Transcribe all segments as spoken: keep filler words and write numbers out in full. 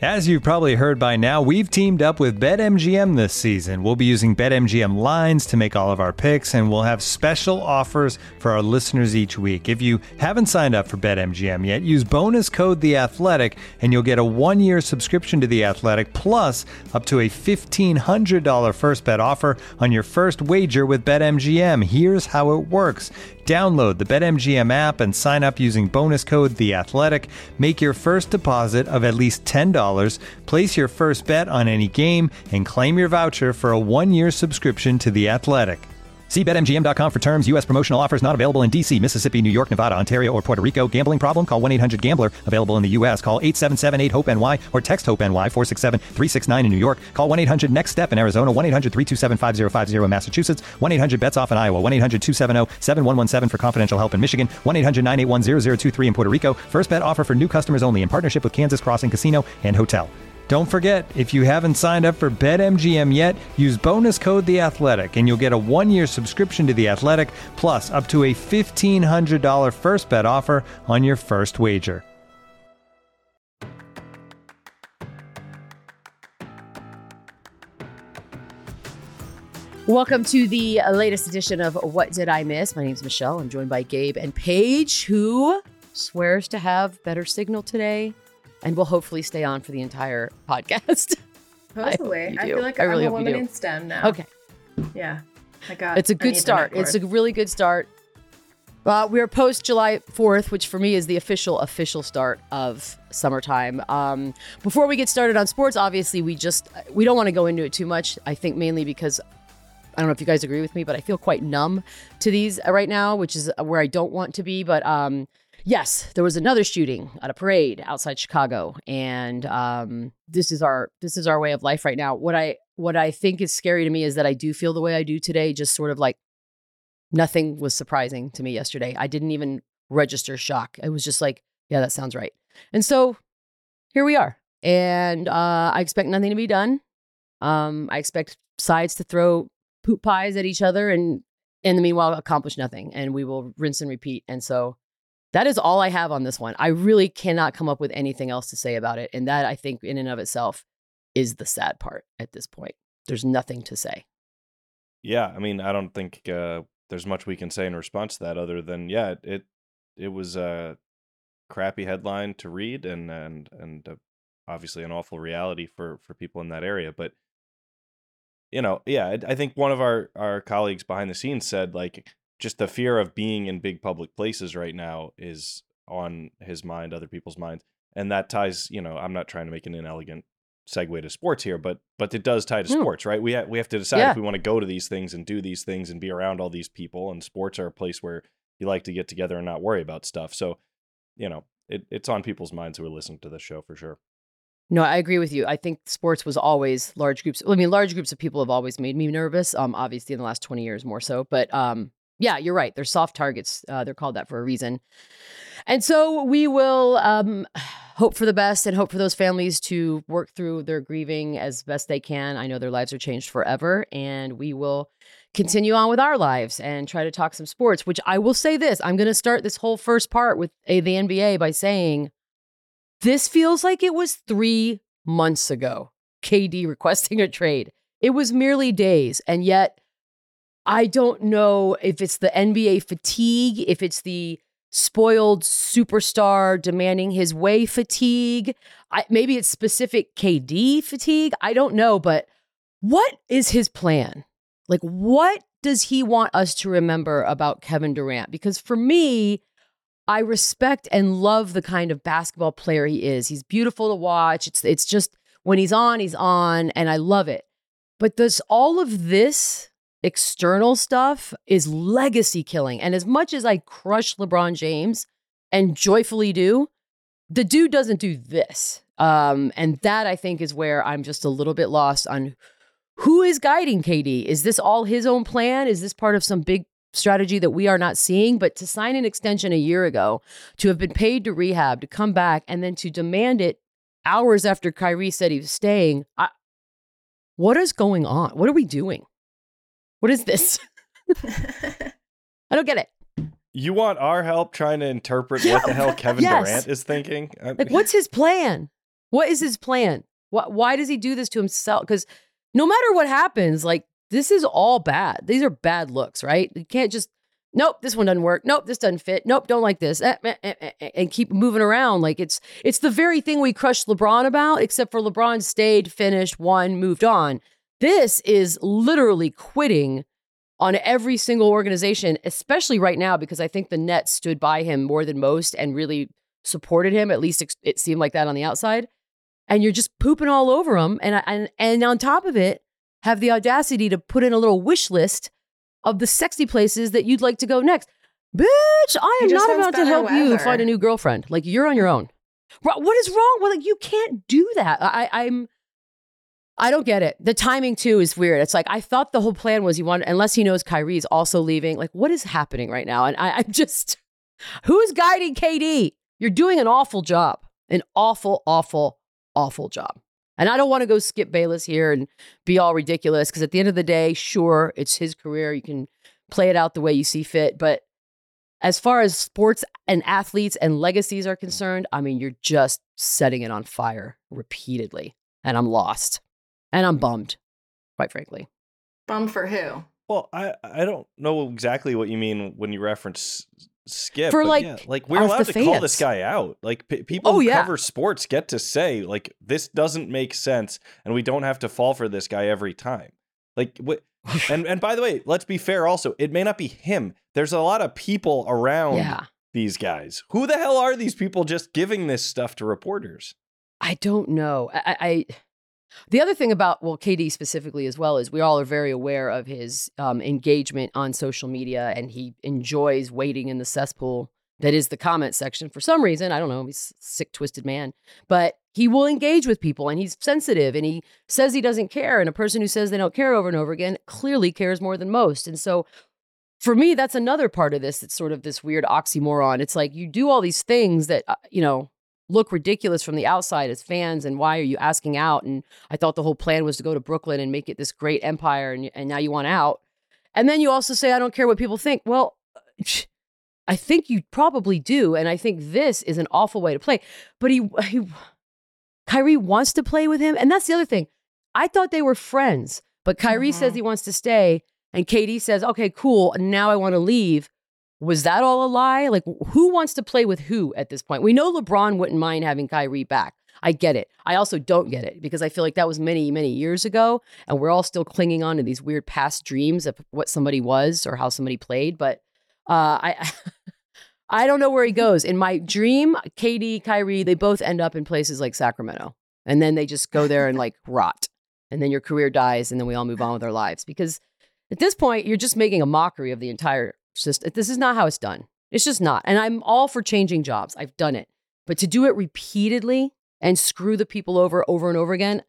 As you've probably heard by now, we've teamed up with BetMGM this season. We'll be using BetMGM lines to make all of our picks, and we'll have special offers for our listeners each week. If you haven't signed up for BetMGM yet, use bonus code The Athletic, and you'll get a one-year subscription to The Athletic, plus up to a fifteen hundred dollars first bet offer on your first wager with BetMGM. Here's how it works. Download the BetMGM app and sign up using bonus code The Athletic. Make your first deposit of at least ten dollars. Place your first bet on any game and claim your voucher for a one-year subscription to The Athletic. See Bet M G M dot com for terms. U S promotional offers not available in D C, Mississippi, New York, Nevada, Ontario, or Puerto Rico. Gambling problem? Call one eight hundred gambler. Available in the U S. Call eight seven seven eight hope N Y or text HOPE-NY four six seven three six nine in New York. Call one eight hundred next step in Arizona. one eight hundred three two seven five zero five zero in Massachusetts. one eight hundred bets off in Iowa. one eight hundred two seven zero seven one one seven for confidential help in Michigan. one eight hundred nine eight one zero zero two three in Puerto Rico. First bet offer for new customers only in partnership with Kansas Crossing Casino and Hotel. Don't forget, if you haven't signed up for BetMGM yet, use bonus code The Athletic, and you'll get a one-year subscription to The Athletic, plus up to a fifteen hundred dollars first bet offer on your first wager. Welcome to the latest edition of What Did I Miss? My name's Michelle. I'm joined by Gabe and Paige, who swears to have better signal today and will hopefully stay on for the entire podcast. Hopefully. I, I feel like I I'm really a hope you woman do. in STEM now. Okay. Yeah. I got It's a I good need the start. night It's a course. really good start. Uh, we're post July fourth, which for me is the official, official start of summertime. Um, before we get started on sports, obviously, we just, we don't want to go into it too much. I think mainly because, I don't know if you guys agree with me, but I feel quite numb to these right now, which is where I don't want to be. But um, yes, there was another shooting at a parade outside Chicago. And um, this is our, this is our way of life right now. What I, what I think is scary to me is that I do feel the way I do today, just sort of like, nothing was surprising to me yesterday. I didn't even register shock. It was just like, yeah, that sounds right. And so here we are. And uh, I expect nothing to be done. Um, I expect sides to throw poop pies at each other and in the meanwhile accomplish nothing. And we will rinse and repeat. And so that is all I have on this one. I really cannot come up with anything else to say about it. And that, I think, in and of itself is the sad part at this point. There's nothing to say. Yeah, I mean, I don't think uh, there's much we can say in response to that other than, yeah, it it was a crappy headline to read and and and uh, obviously an awful reality for for people in that area. But you know, yeah, I, I think one of our our colleagues behind the scenes said, like, just the fear of being in big public places right now is on his mind, other people's minds, and that ties. You know, I'm not trying to make an inelegant segue to sports here, but but it does tie to Mm. sports, right? We ha- we have to decide Yeah. if we want to go to these things and do these things and be around all these people. And sports are a place where you like to get together and not worry about stuff. So, you know, it, it's on people's minds who are listening to this show for sure. No, I agree with you. I think sports was always large groups. I mean, large groups of people have always made me nervous. Um, obviously in the last twenty years more so, but um, yeah, you're right. They're soft targets. Uh, they're called that for a reason. And so we will um, hope for the best and hope for those families to work through their grieving as best they can. I know their lives are changed forever, and we will continue on with our lives and try to talk some sports, which I will say this. I'm going to start this whole first part with a, the N B A by saying this feels like it was three months ago, K D requesting a trade. It was merely days, and yet I don't know if it's the N B A fatigue, if it's the spoiled superstar demanding his way fatigue. I, maybe it's specific K D fatigue. I don't know, but what is his plan? Like, what does he want us to remember about Kevin Durant? Because for me, I respect and love the kind of basketball player he is. He's beautiful to watch. It's it's just when he's on, he's on, and I love it. But does all of this external stuff is legacy killing. And as much as I crush LeBron James and joyfully do, the dude doesn't do this. Um, and that, I think, is where I'm just a little bit lost on who is guiding K D. Is this all his own plan? Is this part of some big strategy that we are not seeing? But to sign an extension a year ago, to have been paid to rehab, to come back, and then to demand it hours after Kyrie said he was staying, I, what is going on? What are we doing? What is this? I don't get it. You want our help trying to interpret what the hell Kevin Yes. Durant is thinking? I Like, what's his plan? What is his plan? What, why does he do this to himself? Because no matter what happens, like, this is all bad. These are bad looks, right? You can't just, nope, this one doesn't work. Nope, this doesn't fit. Nope, don't like this. Eh, eh, eh, eh, eh, and keep moving around. Like, it's it's the very thing we crushed LeBron about, except for LeBron stayed, finished, won, moved on. This is literally quitting on every single organization, especially right now, because I think the Nets stood by him more than most and really supported him. At least it, it seemed like that on the outside. And you're just pooping all over him. And, and, and on top of it, have the audacity to put in a little wish list of the sexy places that you'd like to go next. Bitch, I am not about to help weather. you find a new girlfriend. Like, you're on your own. What is wrong? Well, like, you can't do that. I, I'm, I don't get it. The timing too is weird. It's like, I thought the whole plan was he wanted, unless he knows Kyrie's also leaving. Like, what is happening right now? And I, I'm just, who's guiding K D? You're doing an awful job, an awful, awful, awful job. And I don't want to go Skip Bayless here and be all ridiculous, because at the end of the day, sure, it's his career. You can play it out the way you see fit. But as far as sports and athletes and legacies are concerned, I mean, you're just setting it on fire repeatedly. And I'm lost. And I'm bummed, quite frankly. Bummed for who? Well, I, I don't know exactly what you mean when you reference Skip. For like, yeah, like we're allowed to call this guy out. Like p- people oh, who yeah. cover sports get to say, like, this doesn't make sense, and we don't have to fall for this guy every time. Like, wh- and and by the way, let's be fair. Also, it may not be him. There's a lot of people around yeah. these guys. Who the hell are these people just giving this stuff to reporters? I don't know. I. I The other thing about, well, K D specifically as well, is we all are very aware of his um, engagement on social media, and he enjoys waiting in the cesspool that is the comment section for some reason. I don't know. He's a sick, twisted man. But he will engage with people, and he's sensitive, and he says he doesn't care. And a person who says they don't care over and over again clearly cares more than most. And so for me, that's another part of this. It's sort of this weird oxymoron. It's like, you do all these things that, uh, you know, look ridiculous from the outside as fans, and why are you asking out? And I thought the whole plan was to go to Brooklyn and make it this great empire, and, and now you want out. And then you also say, I don't care what people think. Well, I think you probably do, and I think this is an awful way to play. But he, he Kyrie wants to play with him, and that's the other thing. I thought they were friends, but Kyrie mm-hmm. says he wants to stay, and K D says, okay, cool, now I want to leave. Was that all a lie? Like, who wants to play with who at this point? We know LeBron wouldn't mind having Kyrie back. I get it. I also don't get it, because I feel like that was many, many years ago, and we're all still clinging on to these weird past dreams of what somebody was or how somebody played. But uh, I I don't know where he goes. In my dream, K D, Kyrie, they both end up in places like Sacramento, and then they just go there and like rot, and then your career dies, and then we all move on with our lives. Because at this point, you're just making a mockery of the entire system. This is not how it's done. It's just not. And I'm all for changing jobs. I've done it. But to do it repeatedly and screw the people over over and over again,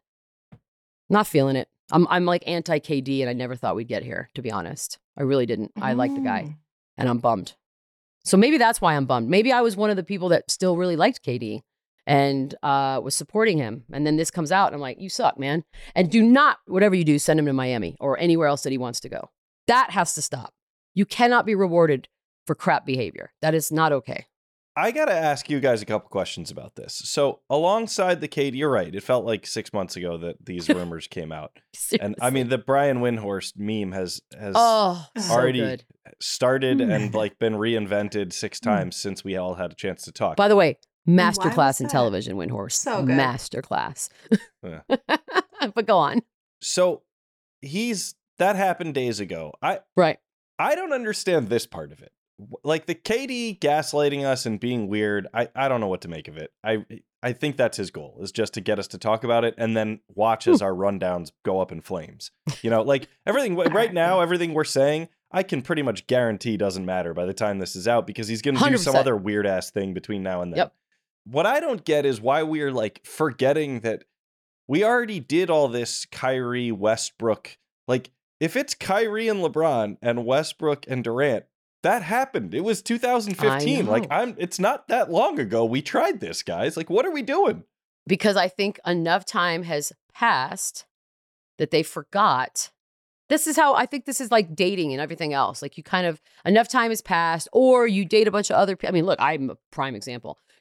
not feeling it. I'm I'm like anti-K D, and I never thought we'd get here, to be honest. I really didn't. I like the guy, and I'm bummed. So maybe that's why I'm bummed. Maybe I was one of the people that still really liked K D and uh, was supporting him. And then this comes out, and I'm like, you suck, man. And do not, whatever you do, send him to Miami or anywhere else that he wants to go. That has to stop. You cannot be rewarded for crap behavior. That is not okay. I got to ask you guys a couple questions about this. So alongside the K D, you're right. It felt like six months ago that these rumors came out. And I mean, the Brian Windhorst meme has has oh, already so good. started and like been reinvented six times since we all had a chance to talk. By the way, masterclass in television, Windhorst. So good. Masterclass. Yeah. But go on. So he's that happened days ago. I Right. I don't understand this part of it. Like the K D gaslighting us and being weird, I, I don't know what to make of it. I I think that's his goal, is just to get us to talk about it and then watch as our rundowns go up in flames. You know, like everything right now, everything we're saying, I can pretty much guarantee doesn't matter by the time this is out, because he's going to do some other weird ass thing between now and then. Yep. What I don't get is why we're like forgetting that we already did all this Kyrie, Westbrook. Like if it's Kyrie and LeBron and Westbrook and Durant, that happened. It was two thousand fifteen. Like I'm it's not that long ago. We tried this, guys. Like, what are we doing? Because I think enough time has passed that they forgot. This is how I think this is like dating and everything else. Like you kind of enough time has passed, or you date a bunch of other people. I mean, look, I'm a prime example.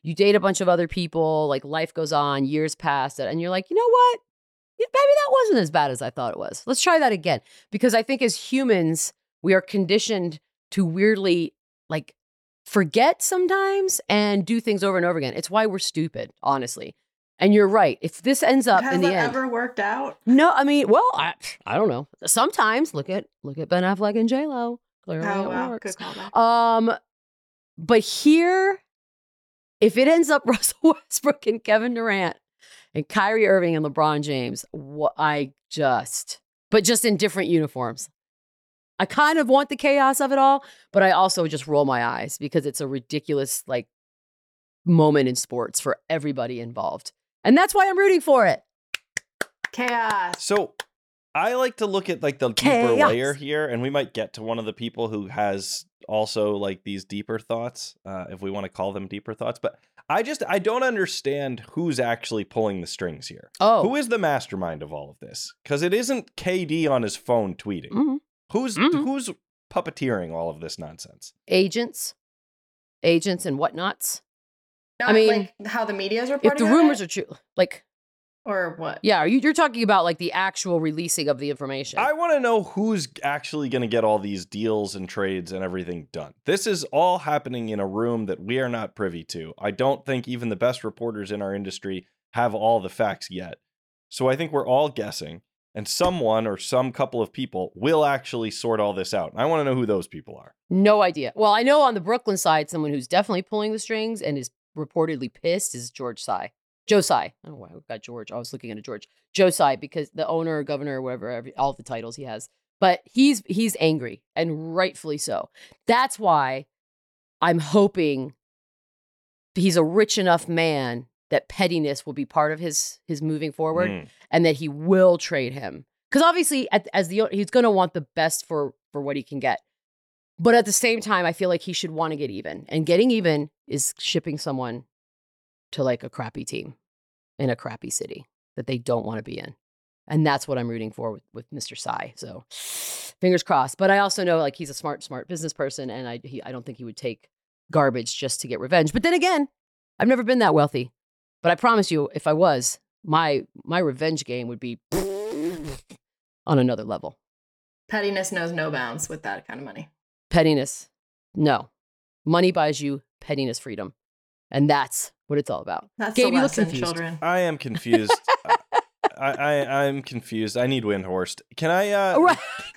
You date a bunch of other people, like life goes on, years pass, and you're like, you know what? Yeah, maybe that wasn't as bad as I thought it was. Let's try that again. Because I think as humans, we are conditioned to weirdly like forget sometimes and do things over and over again. It's why we're stupid, honestly. And you're right. If this ends up Has in the that end, ever worked out? no, I mean, well, I I don't know. Sometimes look at look at Ben Affleck and J Lo. Clearly, Oh it wow, works. good callback. Um, but here, if it ends up Russell Westbrook and Kevin Durant and Kyrie Irving and LeBron James, what I just, but just in different uniforms. I kind of want the chaos of it all, but I also just roll my eyes because it's a ridiculous like moment in sports for everybody involved. And that's why I'm rooting for it. Chaos. So I like to look at like the deeper Chaos. layer here, and we might get to one of the people who has also like these deeper thoughts, uh, if we want to call them deeper thoughts. But I just I don't understand who's actually pulling the strings here. Oh, Who is the mastermind of all of this? Because it isn't K D on his phone tweeting. Mhm. Who's Mhm. who's puppeteering all of this nonsense? agents, agents and whatnots. Not I mean, like how the media is reporting. If the on rumors it, are true, like, or what? yeah, are you, you're talking about like the actual releasing of the information. I want to know who's actually going to get all these deals and trades and everything done. This is all happening in a room that we are not privy to. I don't think even the best reporters in our industry have all the facts yet. So I think we're all guessing, and someone or some couple of people will actually sort all this out. And I want to know who those people are. No idea. Well, I know on the Brooklyn side, someone who's definitely pulling the strings and is reportedly pissed is George Tsai. Joe Tsai. Oh, wow, I've got George. I was looking at George. Joe Tsai, because the owner, governor, whatever, every, all the titles he has. But he's he's angry, and rightfully so. That's why I'm hoping he's a rich enough man that pettiness will be part of his his moving forward, Mm. and that he will trade him. Because obviously, at, as the he's going to want the best for for what he can get. But at the same time, I feel like he should want to get even. And getting even is shipping someone to like a crappy team in a crappy city that they don't want to be in. And that's what I'm rooting for with, with Mister Tsai. So fingers crossed. But I also know like he's a smart, smart business person. And I, he, I don't think he would take garbage just to get revenge. But then again, I've never been that wealthy. But I promise you, if I was, my my revenge game would be on another level. Pettiness knows no bounds with that kind of money. Pettiness. No. Money buys you pettiness freedom. And that's what it's all about. That's Gabe, the you look lesson, confused. children. I am confused. I, I I'm confused. I need Windhorst. Can I? Uh, Right.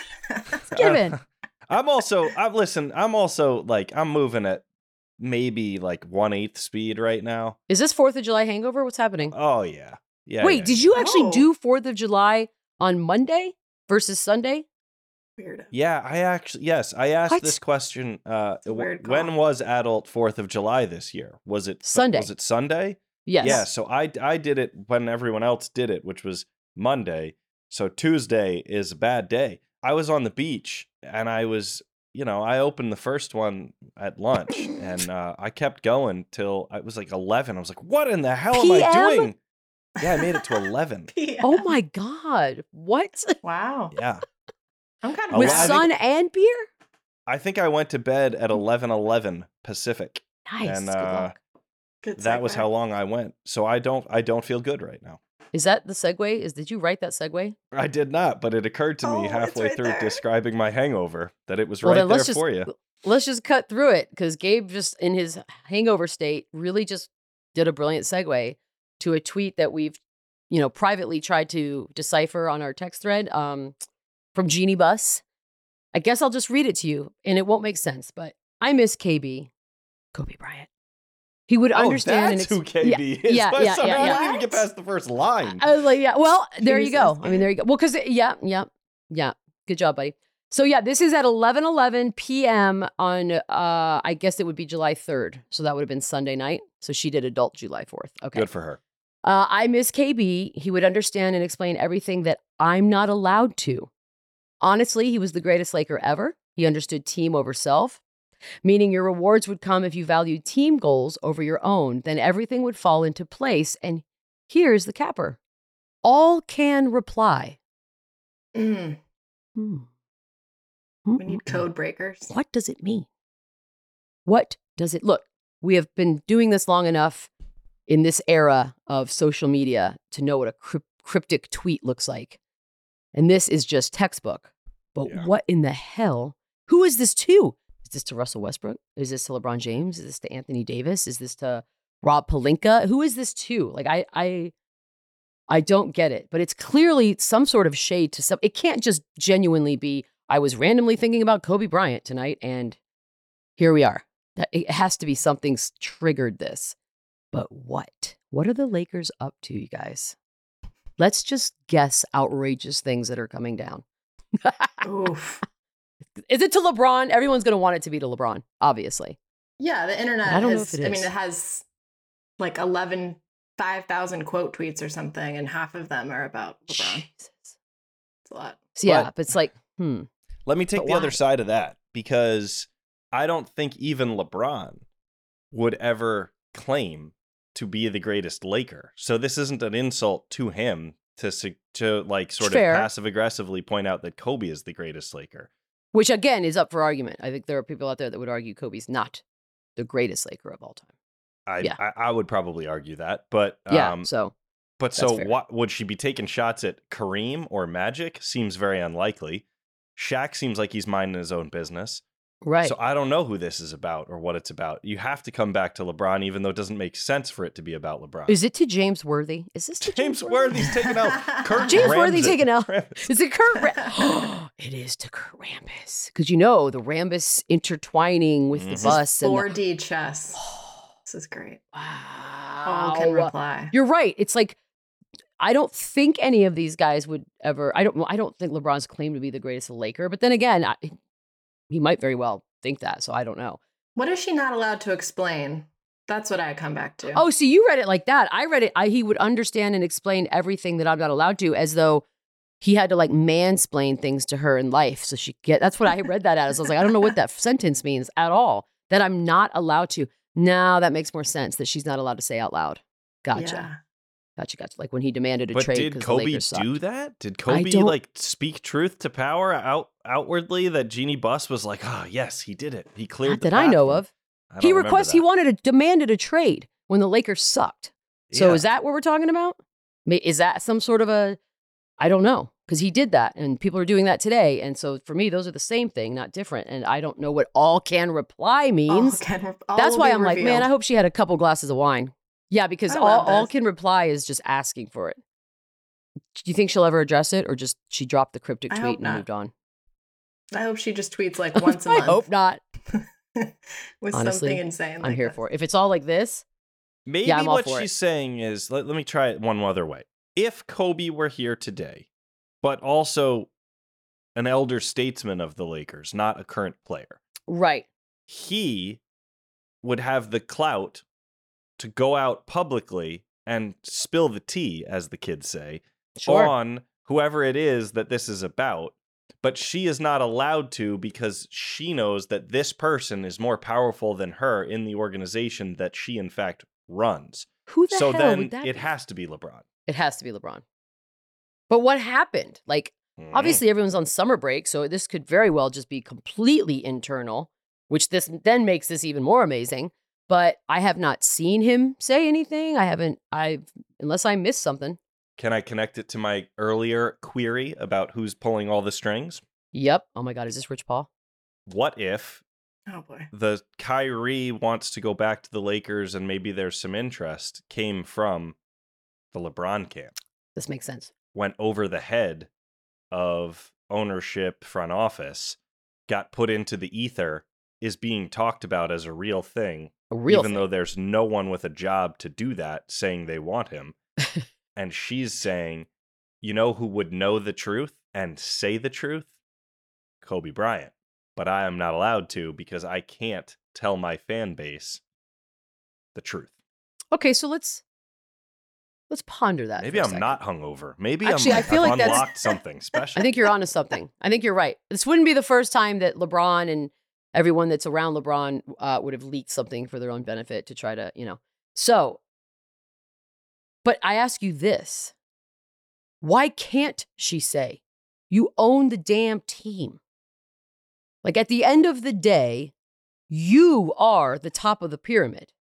Give in. I'm also. I'm listen. I'm also like I'm moving at maybe like one eighth speed right now. Is this fourth of July hangover? What's happening? Oh yeah. Yeah. Wait, yeah, did yeah. you actually Oh. do fourth of July on Monday versus Sunday? Weird. Yeah, I actually yes, I asked What? this question. Uh, It's a weird w- when call. was adult Fourth of July this year? Was it Sunday. Was it Sunday? Yes. Yeah. So I I did it when everyone else did it, which was Monday. So Tuesday is a bad day. I was on the beach and I was, you know, I opened the first one at lunch and uh, I kept going till I was like eleven. I was like, what in the hell am I P M? doing? Yeah, I made it to eleven. Yeah. Oh my God. What? Wow. Yeah. I'm kind of Oh, With I think- sun and beer? I think I went to bed at eleven eleven Pacific. Nice. And Good uh, luck. Good that was segue. how long I went. So I don't I don't feel good right now. Is that the segue? Is did you write that segue? I did not, but it occurred to Oh, me it's halfway right through there. describing my hangover that it was Well, right then there let's just- for you. Let's just cut through it because Gabe just in his hangover state really just did a brilliant segue to a tweet that we've, you know, privately tried to decipher on our text thread um, from Jeannie Buss. I guess I'll just read it to you and it won't make sense, but I miss K B, Kobe Bryant. He would understand. Oh, and that's ex- who K B yeah, is. Yeah, By yeah, some- yeah, I yeah. didn't even get past the first line. I was like, yeah, well, there you go. Jesus. I mean, there you go. Well, because, yeah, yeah, yeah. Good job, buddy. So, yeah, this is at eleven eleven p.m. on, uh, I guess it would be July third. So that would have been Sunday night. So she did adult July fourth. Okay. Good for her. Uh, I miss K B. He would understand and explain everything that I'm not allowed to. Honestly, he was the greatest Laker ever. He understood team over self, meaning your rewards would come if you valued team goals over your own. Then everything would fall into place. And here's the capper. All can reply. Mm, Hmm. we need code breakers. What does it mean? What does it look? We have been doing this long enough in this era of social media to know what a cryp- cryptic tweet looks like. And this is just textbook. But Yeah. what in the hell? Who is this to? Is this to Russell Westbrook? Is this to LeBron James? Is this to Anthony Davis? Is this to Rob Pelinka? Who is this to? Like, I, I, I don't get it. But it's clearly some sort of shade to some. It can't just genuinely be, I was randomly thinking about Kobe Bryant tonight, and here we are. That- It has to be something's triggered this. But what? What are the Lakers up to, you guys? Let's just guess outrageous things that are coming down. Oof. Is it to LeBron? Everyone's going to want it to be to LeBron, obviously. Yeah, the internet I don't know has, if it I mean, is. it has like eleven, five thousand quote tweets or something, and half of them are about LeBron. Jesus. It's a lot. So yeah, But- but it's like, hmm. Let me take But the other why? side of that, because I don't think even LeBron would ever claim to be the greatest Laker. So this isn't an insult to him to su- to like sort Fair. of passive aggressively point out that Kobe is the greatest Laker. Which again is up for argument. I think there are people out there that would argue Kobe's not the greatest Laker of all time. I Yeah. I, I would probably argue that, but Yeah. um, So but that's so fair. what would she be taking shots at Kareem or Magic? Seems very unlikely. Shaq seems like he's minding his own business. right. So I don't know who this is about or what it's about. You have to come back to LeBron, even though it doesn't make sense for it to be about LeBron. Is it to James Worthy? Is this to James James, Worthy? Worthy's taking out Kurt James Rambis. Worthy taking out- Rambis. Is it Kurt? Ra- it is to Kurt Rambis, because you know the Rambis intertwining with Mhm. the This is bus and four the- D chess. This is great. wow. All can reply. You're right. It's like I don't think any of these guys would ever. I don't. I don't think LeBron's claim to be the greatest Laker. But then again, I, he might very well think that. So I don't know. What is she not allowed to explain? That's what I come back to. Oh, so you read it like that? I read it. I, he would understand and explain everything that I'm not allowed to, as though he had to like mansplain things to her in life, so she get. That's what I read that as. I was like, I don't know what that sentence means at all. That I'm not allowed to. Now that makes more sense. That she's not allowed to say out loud. Gotcha. Yeah. Gotcha. Gotcha. Like when he demanded a But trade did because the Kobe Lakers sucked. do that? Did Kobe don't- like speak truth to power out outwardly? That Jeannie Buss was like, ah, yes, he did it. He cleared Not the that I know path." of. I don't He remember requests. He that. wanted a demanded a trade when the Lakers sucked. So Yeah. is that what we're talking about? Ma- Is that some sort of a? I don't know, because he did that, and people are doing that today. And so for me, those are the same thing, not different. And I don't know what all can reply All means. can, all That's will why be I'm like, man, revealed. I hope she had a couple glasses of wine. Yeah, because I all, love all this. can reply is just asking for it. Do you think she'll ever address it, or just she dropped the cryptic I tweet hope and not. moved on? I hope she just tweets like once a I month. hope not. with Honestly, something insane. I'm like here this. for it. If it's all like this, Maybe I'm all what for she's it. saying is, let, let me try it one other way. If Kobe were here today, but also an elder statesman of the Lakers, not a current player, right? he would have the clout to go out publicly and spill the tea, as the kids say, Sure. on whoever it is that this is about. But she is not allowed to, because she knows that this person is more powerful than her in the organization that she, in fact, runs. Who the So hell then would that it be? has to be LeBron. It has to be LeBron. But what happened? Like, Mhm. obviously, everyone's on summer break, so this could very well just be completely internal, which this then makes this even more amazing. But I have not seen him say anything. I haven't. I've unless I missed something. Can I connect it to my earlier query about who's pulling all the strings? Yep. Oh my God, is this Rich Paul? What if Oh boy. the Kyrie wants to go back to the Lakers and maybe there's some interest came from the LeBron camp, This makes sense. went over the head of ownership, front office, got put into the ether, is being talked about as a real thing, A real even thing. though there's no one with a job to do that saying they want him. And she's saying, you know who would know the truth and say the truth? Kobe Bryant. But I am not allowed to, because I can't tell my fan base the truth. Okay, so let's let's ponder that. Maybe for a I'm second. not hungover. Maybe Actually, I'm I feel I've like that's- unlocked something special. I think you're onto something. I think you're right. This wouldn't be the first time that LeBron and everyone that's around LeBron uh, would have leaked something for their own benefit to try to, you know. So, but I ask you this. Why can't she say, you own the damn team? Like at the end of the day, you are the top of the pyramid.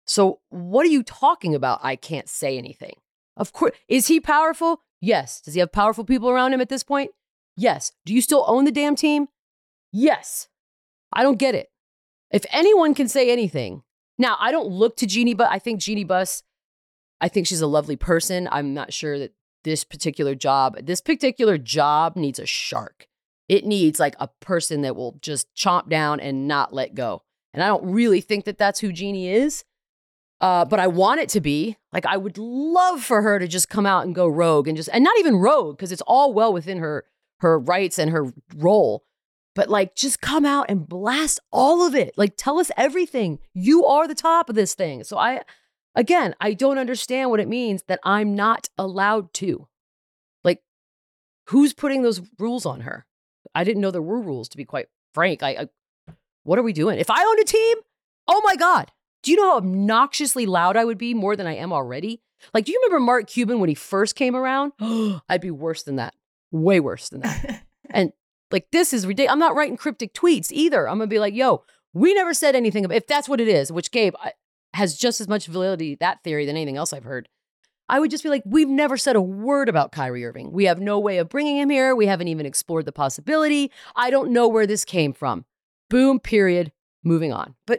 So what are you talking about? I can't say anything. Of course. Is he powerful? Yes. Does he have powerful people around him at this point? Yes. Do you still own the damn team? Yes. I don't get it. If anyone can say anything. Now, I don't look to Jeannie Buss. I think Jeannie Buss, I think she's a lovely person. I'm not sure that this particular job, this particular job needs a shark. It needs like a person that will just chomp down and not let go. And I don't really think that that's who Jeannie is. Uh, but I want it to be. Like, I would love for her to just come out and go rogue and just, and not even rogue, because it's all well within her, her rights and her role. But like, just come out and blast all of it. Like, tell us everything. You are the top of this thing. So I, again, I don't understand what it means that I'm not allowed to. Like, who's putting those rules on her? I didn't know there were rules, to be quite frank. I, I what are we doing? If I owned a team, oh my God. Do you know how obnoxiously loud I would be more than I am already? Like, do you remember Mark Cuban when he first came around? I'd be worse than that. Way worse than that. And like, this is ridiculous. I'm not writing cryptic tweets either. I'm going to be like, yo, we never said anything about, if that's what it is, which Gabe has just as much validity, that theory, than anything else I've heard. I would just be like, we've never said a word about Kyrie Irving. We have no way of bringing him here. We haven't even explored the possibility. I don't know where this came from. Boom, period. Moving on. But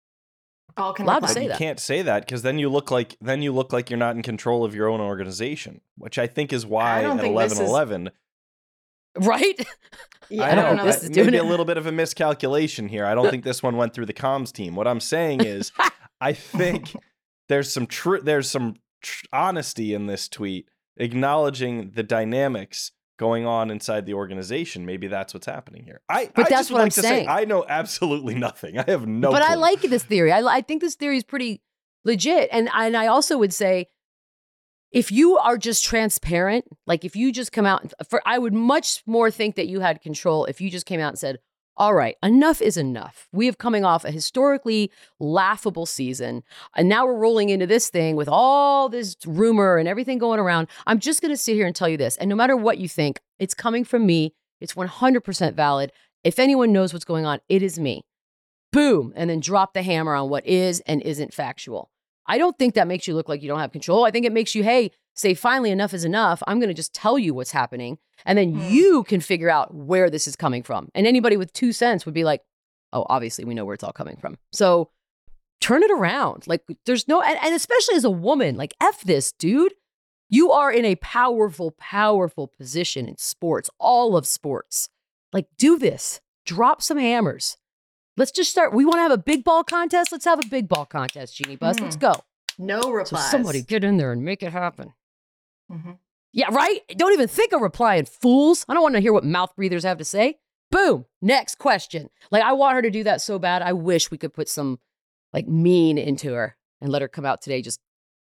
all can allowed to reply. say you that. can't say that because then you look like then you look like you're not in control of your own organization, which I think is why I don't at think this eleven eleven. Right? Yeah, I I know, don't know. this I- is doing maybe it. a little bit of a miscalculation here. I don't think this one went through the comms team. What I'm saying is, I think there's some tr- there's some tr- honesty in this tweet, acknowledging the dynamics going on inside the organization. Maybe that's what's happening here. I, But I that's just would what like I'm to saying. say I know absolutely nothing. I have no. But I clue. like this theory. I, I think this theory is pretty legit. And, and I also would say, if you are just transparent, like if you just come out, for I would much more think that you had control if you just came out and said, all right, enough is enough. We have coming off a historically laughable season. And now we're rolling into this thing with all this rumor and everything going around. I'm just going to sit here and tell you this. And no matter what you think, it's coming from me. It's one hundred percent valid. If anyone knows what's going on, it is me. Boom. And then drop the hammer on what is and isn't factual. I don't think that makes you look like you don't have control. I think it makes you, hey, say finally enough is enough. I'm going to just tell you what's happening. And then Mm. you can figure out where this is coming from. And anybody with two cents would be like, oh, obviously we know where it's all coming from. So turn it around. Like there's no, and, and especially as a woman, like F this, dude. You are in a powerful, powerful position in sports, all of sports. Like do this, drop some hammers. Let's just start. We want to have a big ball contest. Let's have a big ball contest, Jeannie Buss. Let's Mm. go. No So replies. somebody get in there and make it happen. Mhm. Yeah, right? Don't even think of replying, fools. I don't want to hear what mouth breathers have to say. Boom. Next question. Like, I want her to do that so bad. I wish we could put some, like, mean into her and let her come out today just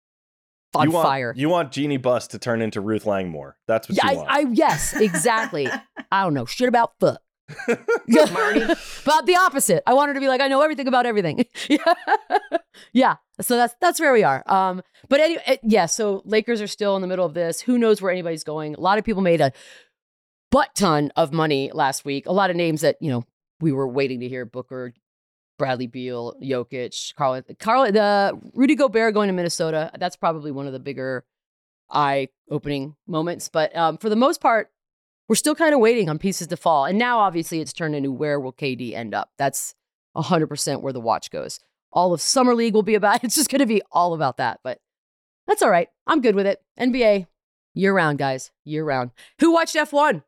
on you want, fire. You want Jeannie Buss to turn into Ruth Langmore. That's what Yeah, you I, want. I, yes, exactly. I don't know shit about fuck. Marty. But the opposite. I want her to be like, I know everything about everything. yeah. yeah. So that's that's where we are. Um, but anyway, it, yeah, so Lakers are still in the middle of this. Who knows where anybody's going? A lot of people made a butt ton of money last week. A lot of names that, you know, we were waiting to hear: Booker, Bradley Beal, Jokic, Carl, Carl, the Rudy Gobert going to Minnesota. That's probably one of the bigger eye-opening moments. But um, for the most part, we're still kind of waiting on pieces to fall. And now, obviously, it's turned into where will K D end up? That's one hundred percent where the watch goes. All of Summer League will be about, it's just going to be all about that. But that's all right. I'm good with it. N B A, year-round, guys. Year-round. Who watched F one?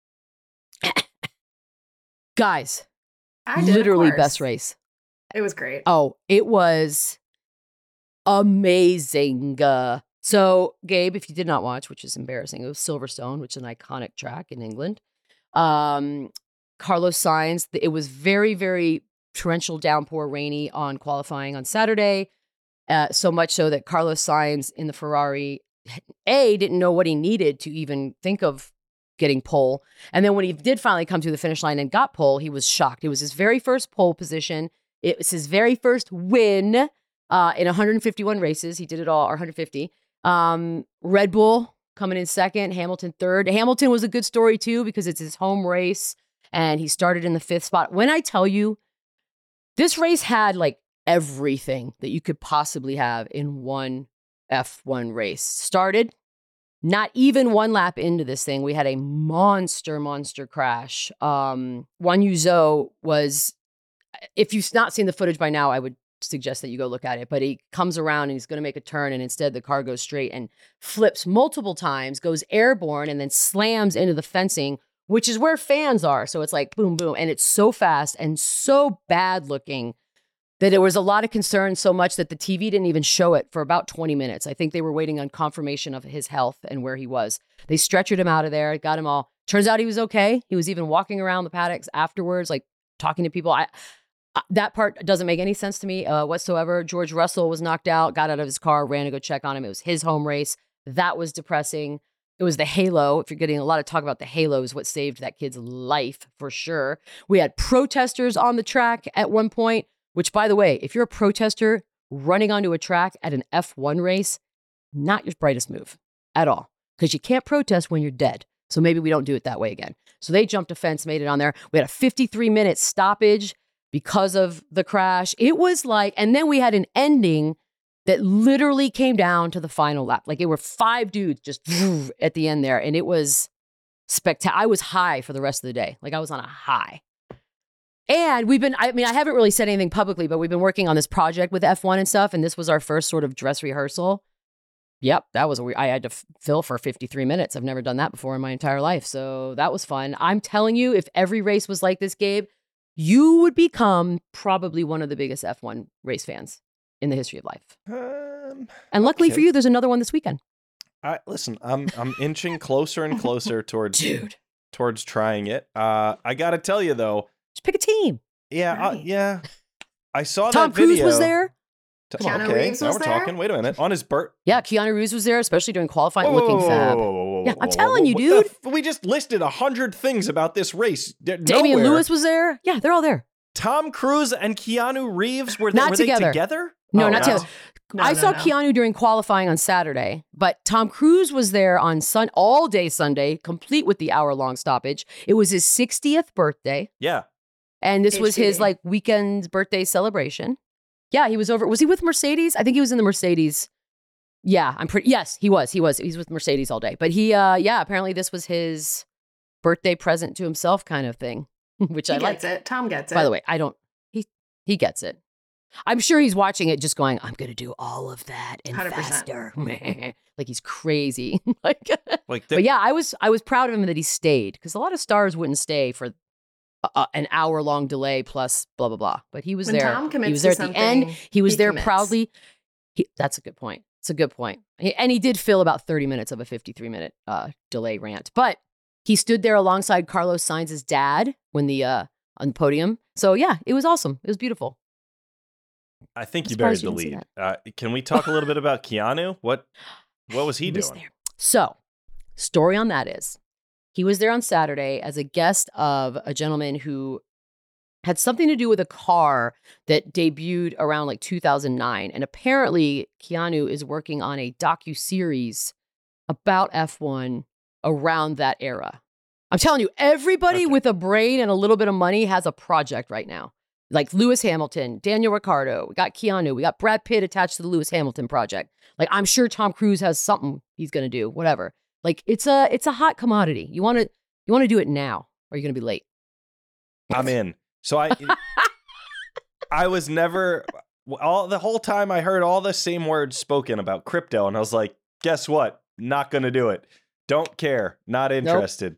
Guys, I did, of literally course. best race. It was great. Oh, it was amazing. Uh, so, Gabe, if you did not watch, which is embarrassing, it was Silverstone, which is an iconic track in England. Um, Carlos Sainz, it was very, very torrential downpour, rainy on qualifying on Saturday. Uh, so much so that Carlos Sainz in the Ferrari, A, didn't know what he needed to even think of getting pole. And then when he did finally come to the finish line and got pole, he was shocked. It was his very first pole position. It was his very first win uh, in one hundred fifty-one races. He did it all, or one hundred fifty. Um, Red Bull coming in second, Hamilton third. Hamilton was a good story too because it's his home race and he started in the fifth spot. When I tell you, this race had like everything that you could possibly have in one F one race. Started, not even one lap into this thing, we had a monster, monster crash. Um, Guan Yu Zhou was, if you've not seen the footage by now, I would suggest that you go look at it. But he comes around and he's going to make a turn, and instead the car goes straight and flips multiple times, goes airborne, and then slams into the fencing, which is where fans are. So it's like boom, boom. And it's so fast and so bad looking that there was a lot of concern, so much that the T V didn't even show it for about twenty minutes. I think they were waiting on confirmation of his health and where he was. They stretchered him out of there, got him all. Turns out he was okay. He was even walking around the paddocks afterwards, like talking to people. I, I that part doesn't make any sense to me uh, whatsoever. George Russell was knocked out, got out of his car, ran to go check on him. It was his home race. That was depressing. It was the halo. If you're getting a lot of talk about the halo, is what saved that kid's life for sure. We had protesters on the track at one point, which, by the way, if you're a protester running onto a track at an F one race, not your brightest move at all, because you can't protest when you're dead. So maybe we don't do it that way again. So they jumped a fence, made it on there. We had a fifty-three minute stoppage because of the crash. It was like, and then we had an ending that literally came down to the final lap. Like it were five dudes just at the end there. And it was spectacular. I was high for the rest of the day. Like I was on a high. And we've been, I mean, I haven't really said anything publicly, but we've been working on this project with F one and stuff. And this was our first sort of dress rehearsal. Yep, that was a weird, I had to f- fill for fifty-three minutes. I've never done that before in my entire life. So that was fun. I'm telling you, if every race was like this, Gabe, you would become probably one of the biggest F one race fans in the history of life. Um, and luckily okay. for you, there's another one this weekend. I listen, I'm I'm inching closer and closer towards Dude. towards trying it. Uh, I got to tell you though, just pick a team. Yeah, right. uh, yeah. I saw Tom that video. Cruise was there. Keanu okay, Reeves now was we're there? talking. Wait a minute. On his birth. Yeah, Keanu Reeves was there, especially during qualifying, Whoa, looking whoa, fab. whoa, whoa, whoa, Yeah, whoa, I'm whoa, telling whoa, you, what dude. the f- we just listed a hundred things about this race. D- Damian nowhere. Lewis was there. Yeah, they're all there. Tom Cruise and Keanu Reeves were, they, Not were together. they together? No, Oh, not no. together. No, I no, saw no. Keanu during qualifying on Saturday, but Tom Cruise was there on sun all day Sunday, complete with the hour long stoppage. It was his sixtieth birthday, Yeah. and this was his H B D. like weekend birthday celebration. Yeah, he was over. Was he with Mercedes? I think he was in the Mercedes. Yeah, I'm pretty. Yes, he was. He was. He's with Mercedes all day. But he, uh, yeah, apparently this was his birthday present to himself, kind of thing, which He I like. gets it. Tom gets it. By the way, I don't. He he gets it. I'm sure he's watching it, just going, "I'm going to do all of that and one hundred percent. faster." Like he's crazy. Like, Like the, but yeah, I was I was proud of him that he stayed, because a lot of stars wouldn't stay for a, a- an hour long delay plus blah blah blah. But he was When there. Tom commits he was to there at the end. something, He was he there commits. proudly. He, that's a good point. It's a good point. He- and he did fill about thirty minutes of a fifty-three minute uh, delay rant. But he stood there alongside Carlos Sainz's dad when the uh, on the podium. So yeah, it was awesome. It was beautiful. I think I'm you buried surprised the you didn't lead. Uh, can we talk a little bit about Keanu? What what was he, was doing? there. So, story on that is, he was there on Saturday as a guest of a gentleman who had something to do with a car that debuted around like two thousand nine. And apparently, Keanu is working on a docuseries about F one around that era. I'm telling you, everybody Okay. with a brain and a little bit of money has a project right now. Like Lewis Hamilton, Daniel Ricciardo, we got Keanu, we got Brad Pitt attached to the Lewis Hamilton project. Like, I'm sure Tom Cruise has something he's going to do, whatever. Like, it's a it's a hot commodity. You want to you want to do it now, or you're going to be late. I'm in. So I I was never all the whole time I heard all the same words spoken about crypto, and I was like, guess what? Not gonna do it. Don't care. Not interested.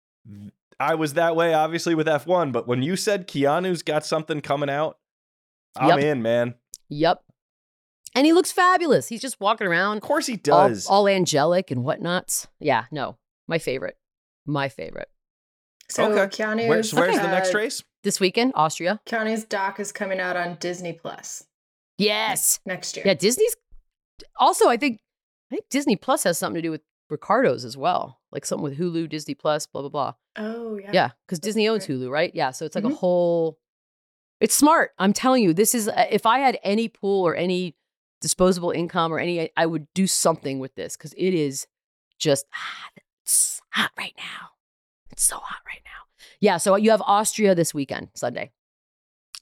I was that way obviously with F one, but when you said Keanu's got something coming out, I'm Yep. in, man. Yep. And he looks fabulous. He's just walking around Of course he all, does. all angelic and whatnots. Yeah, no, my favorite. My favorite. So Okay. Keanu's, Where, so where's uh, the next race? This weekend, Austria. Keanu's doc is coming out on Disney Plus Yes. next year. Yeah, Disney's also, I think I think Disney Plus has something to do with Ricardo's as well. Like something with Hulu, Disney Plus, blah blah blah. Oh yeah. Yeah, because That's Disney owns great. Hulu, right? Yeah, so it's like a Mhm. whole. It's smart. I'm telling you, this is. uh, If I had any pool or any disposable income or any, I would do something with this, because it is just ah, it's hot right now. It's so hot right now. Yeah, so you have Austria this weekend, Sunday.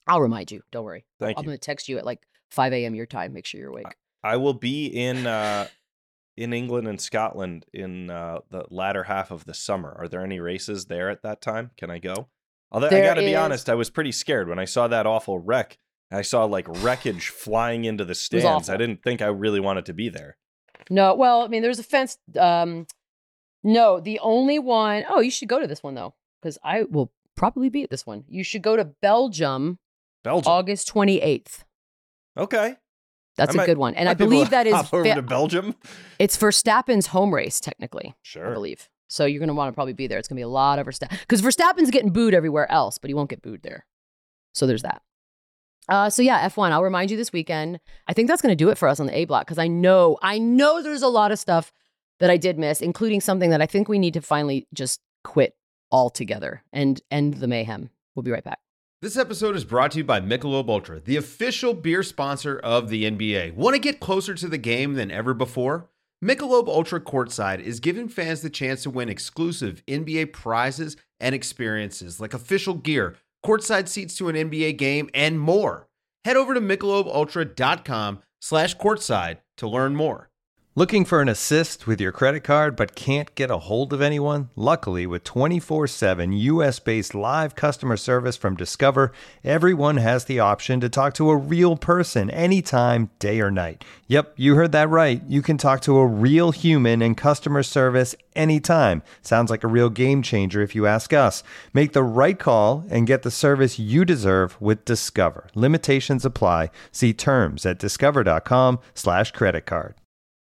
I'll remind you. Don't worry. Thank I'm you. going to text you at like five a.m. your time. Make sure you're awake. I will be in uh, in England and Scotland in uh, the latter half of the summer. Are there any races there at that time? Can I go? Although There I got to be is- honest, I was pretty scared when I saw that awful wreck. I saw like wreckage flying into the stands. awful. I didn't think I really wanted to be there. No, well, I mean, there's a fence. Um, no, the only one, oh, you should go to this one, though, because I will probably be at this one. You should go to Belgium, Belgium. August twenty-eighth. Okay. That's I a might- good one. And I might be able believe to that is, hop over fa- to Belgium. it's Verstappen's home race, technically, I Sure. believe. So you're going to want to probably be there. It's going to be a lot of Verstappen. Because Verstappen's getting booed everywhere else, but he won't get booed there. So there's that. Uh, so yeah, F one, I'll remind you this weekend. I think that's going to do it for us on the A block because I know, I know there's a lot of stuff that I did miss, including something that I think we need to finally just quit altogether and end the mayhem. We'll be right back. This episode is brought to you by Michelob Ultra, the official beer sponsor of the N B A. Want to get closer to the game than ever before? Michelob Ultra Courtside is giving fans the chance to win exclusive N B A prizes and experiences like official gear, courtside seats to an N B A game, and more. Head over to michelobultra.com slash courtside to learn more. Looking for an assist with your credit card but can't get a hold of anyone? Luckily, with twenty-four seven U S-based live customer service from Discover, everyone has the option to talk to a real person anytime, day or night. Yep, you heard that right. You can talk to a real human in customer service anytime. Sounds like a real game changer if you ask us. Make the right call and get the service you deserve with Discover. Limitations apply. See terms at discover.com slash credit card.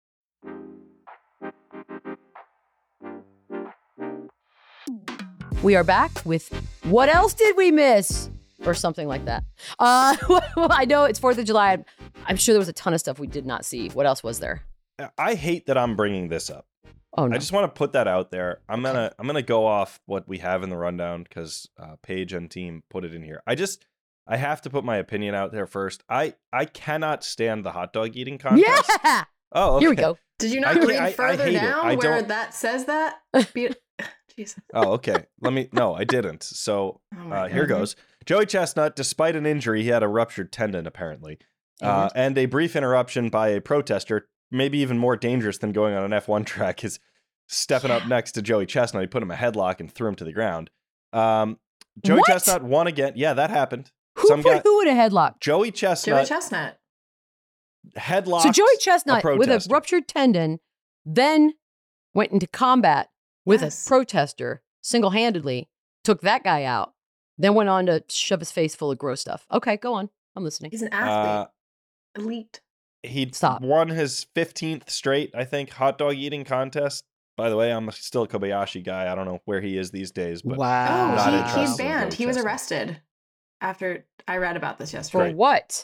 We are back with What Else Did We Miss? Or something like that. Uh, I know it's fourth of July. I'm, I'm sure there was a ton of stuff we did not see. What else was there? I hate that I'm bringing this up. Oh, no. I just want to put that out there. I'm gonna I'm gonna go off what we have in the rundown because uh, Paige and team put it in here. I just I have to put my opinion out there first. I I cannot stand the hot dog eating contest. Yeah! Oh, okay. Here we go. Did you I not can't- read I- I further hate it. down I where don't- that says that? Be- Jesus. Oh, okay. Let me. No, I didn't. So Oh my uh, here God. goes. Joey Chestnut, despite an injury, he had a ruptured tendon apparently, uh, and a brief interruption by a protester, maybe even more dangerous than going on an F one track, is stepping up next to Joey Chestnut. He put him a headlock and threw him to the ground. Um, Joey What? Chestnut won again. Yeah, that happened. Who Some put guy- who in a headlock? Joey Joey Chestnut Chestnut. headlocked. So Joey Chestnut a with a protester. ruptured tendon then went into combat with Yes. a protester single-handedly, took that guy out, then went on to shove his face full of gross stuff. Okay, go on. I'm listening. He's an Uh, athlete. Elite. He Stop. won his fifteenth straight, I think, hot dog eating contest. By the way, I'm still a Kobayashi guy. I don't know where he is these days, but wow. not Oh, he, interested in he's banned. Joey He was Chestnut. arrested after I read about this For yesterday. Right. what?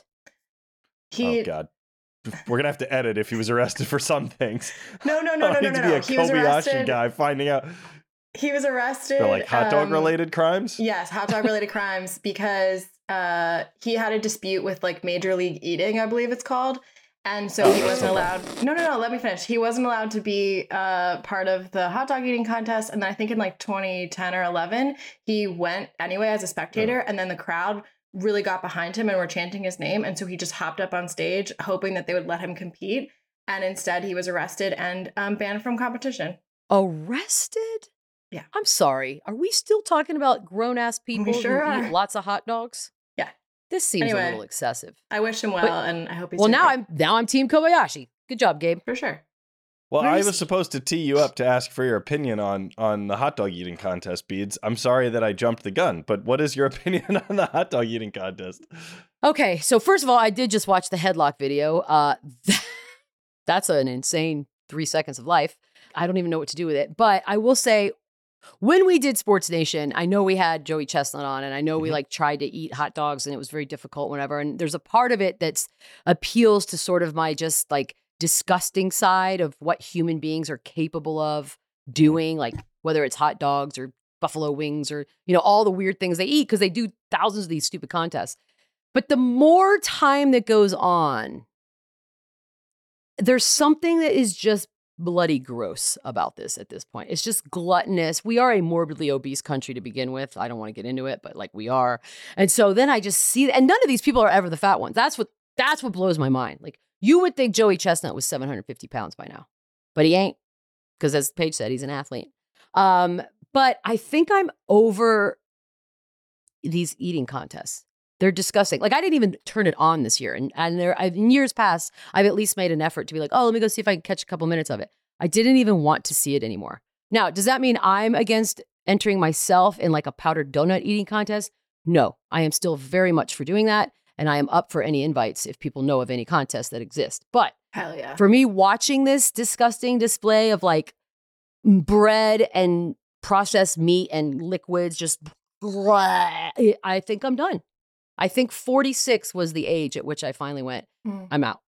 He oh god, we're gonna have to edit if he was arrested for some things. no no no I no no need no to be no. a He was Kobayashi arrested. guy finding out He was arrested for like hot dog um, related crimes. Yes, hot dog related crimes because uh, he had a dispute with like Major League Eating, I believe it's called. And so he Oh, wasn't so allowed. No, no, no. Let me finish. He wasn't allowed to be uh, part of the hot dog eating contest. And then I think in like twenty ten or eleven, he went anyway as a spectator. And then the crowd really got behind him and were chanting his name. And so he just hopped up on stage, hoping that they would let him compete. And instead, he was arrested and um, banned from competition. Arrested? Yeah. I'm sorry. Are we still talking about grown ass people sure who are. eat lots of hot dogs? Yeah. This seems Anyway. a little excessive. I wish him well, But- and I hope he's Well, doing now great. I'm now I'm Team Kobayashi. Good job, Gabe. for sure. Well, Where I is was he? supposed to tee you up to ask for your opinion on on the hot dog eating contest, Beads. I'm sorry that I jumped the gun, but what is your opinion on the hot dog eating contest? Okay, so first of all, I did just watch the headlock video. Uh, that's an insane three seconds of life. I don't even know what to do with it. But I will say, when we did Sports Nation, I know we had Joey Chestnut on, and I know we Mhm. like tried to eat hot dogs, and it was very difficult, whatever. And there's a part of it that's appeals to sort of my just like disgusting side of what human beings are capable of doing, like whether it's hot dogs or buffalo wings or, you know, all the weird things they eat because they do thousands of these stupid contests. But the more time that goes on, there's something that is just bloody gross about this at this point. It's just gluttonous. We are a morbidly obese country to begin with. I don't want to get into it, but like we are. And so then I just see, and none of these people are ever the fat ones. That's what that's what blows my mind. Like you would think Joey Chestnut was seven hundred fifty pounds by now, but he ain't, because as Paige said, he's an athlete. Um, but I think I'm over these eating contests. They're disgusting. Like I didn't even turn it on this year. And, and there, I've, in years past, I've at least made an effort to be like, oh, let me go see if I can catch a couple minutes of it. I didn't even want to see it anymore. Now, does that mean I'm against entering myself in like a powdered donut eating contest? No, I am still very much for doing that. And I am up for any invites if people know of any contests that exist. But Hell yeah. for me, watching this disgusting display of like bread and processed meat and liquids, just I think I'm done. I think forty-six was the age at which I finally went, Mm. I'm out.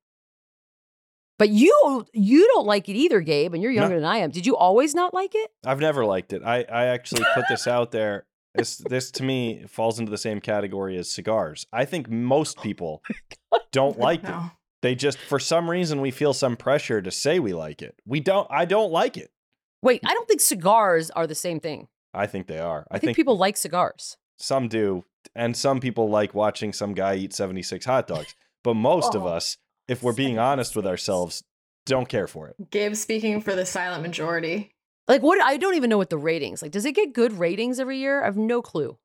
But you you don't like it either, Gabe, and you're younger No. than I am. Did you always not like it? I've never liked it. I, I actually put this out there. This, this to me falls into the same category as cigars. I think most people don't like it. No. They just, for some reason, we feel some pressure to say we like it. We don't. I don't like it. Wait, I don't think cigars are the same thing. I think they are. I, think, people like cigars. Some do, and some people like watching some guy eat seventy-six hot dogs. But most of Oh, us, if we're being honest with ourselves, don't care for it. Gabe speaking for the silent majority. Like what? I don't even know what the ratings. Like, does it get good ratings every year? I have no clue.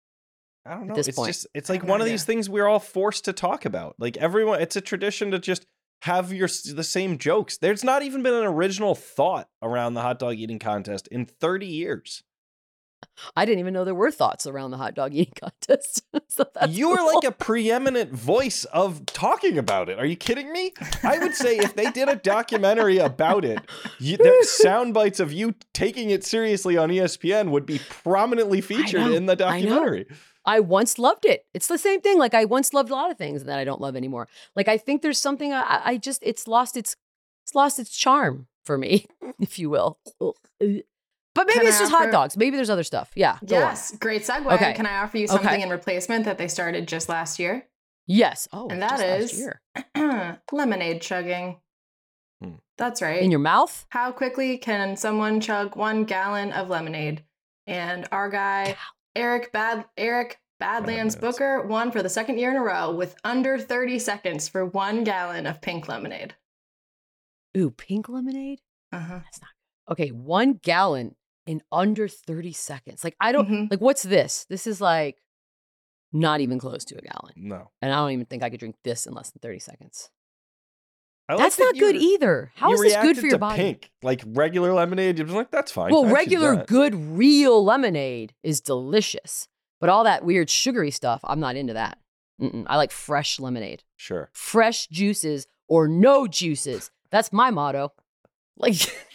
I don't know. this It's point. just, it's like have no one of idea. these things we're all forced to talk about. Like everyone, it's a tradition to just have your the same jokes. There's not even been an original thought around the hot dog eating contest in thirty years. I didn't even know there were thoughts around the hot dog eating contest. So that's You are cool. like a preeminent voice of talking about it. Are you kidding me? I would say if they did a documentary about it, you, there, sound bites of you taking it seriously on E S P N would be prominently featured know, in the I know. documentary. I once loved it. It's the same thing. Like I once loved a lot of things that I don't love anymore. Like I think there's something I, I just it's lost its it's lost its charm for me, if you will. But maybe Can it's I just offer- hot dogs. Maybe there's other stuff. Yeah. Go on. Yes, great segue. Okay. Can I offer you something Okay. in replacement that they started just last year? Yes. Oh, And just that last is- year. Lemonade chugging. Hmm. That's right. In your mouth. How quickly can someone chug one gallon of lemonade? And our guy Eric Bad Eric Badlands Badlands. Booker won for the second year in a row with under thirty seconds for one gallon of pink lemonade. Ooh, pink lemonade. Uh-huh. That's not good. Okay, one gallon in under thirty seconds. Like I don't Mhm. like. What's this? This is like not even close to a gallon, No. and I don't even think I could drink this in less than thirty seconds. I like That's that not good you- either. How you is this good reacted for your to body? Pink, like regular lemonade. You're just like, that's fine. Well, I see regular that. good real lemonade is delicious, but all that weird sugary stuff, I'm not into that. Mm-mm. I like fresh lemonade, Sure. fresh juices or no juices. That's my motto. Like,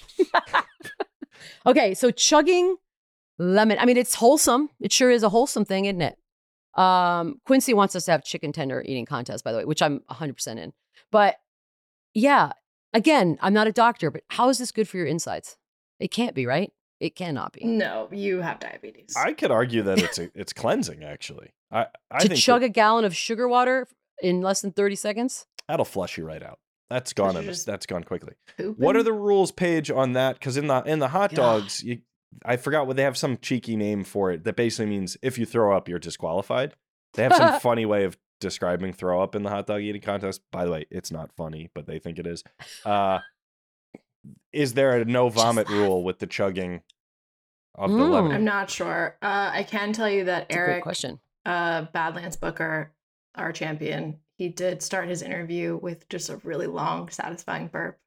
okay, so chugging lemon. I mean, it's wholesome. It sure is a wholesome thing, isn't it? Um, Quincy wants us to have chicken tender eating contest, by the way, which I'm one hundred percent in. But yeah, again, I'm not a doctor, but how is this good for your insides? It can't be, right? It cannot be. No, you have diabetes. I could argue that it's a, it's cleansing. Actually, I I to think chug that a gallon of sugar water in less than thirty seconds? that'll flush you right out. That's gone. you In a, just that's gone quickly. Pooping? What are the rules page on that? Because in the in the hot God. dogs, you, I forgot what they have some cheeky name for it that basically means if you throw up, you're disqualified. They have some funny way of describing throw up in the hot dog eating contest. By the way, it's not funny, but they think it is. Uh, is there a no vomit laugh. rule with the chugging of the Mm. lemonade? I'm not sure. Uh, I can tell you that That's a great Eric question. uh, Badlands Booker, our champion, he did start his interview with just a really long, satisfying burp.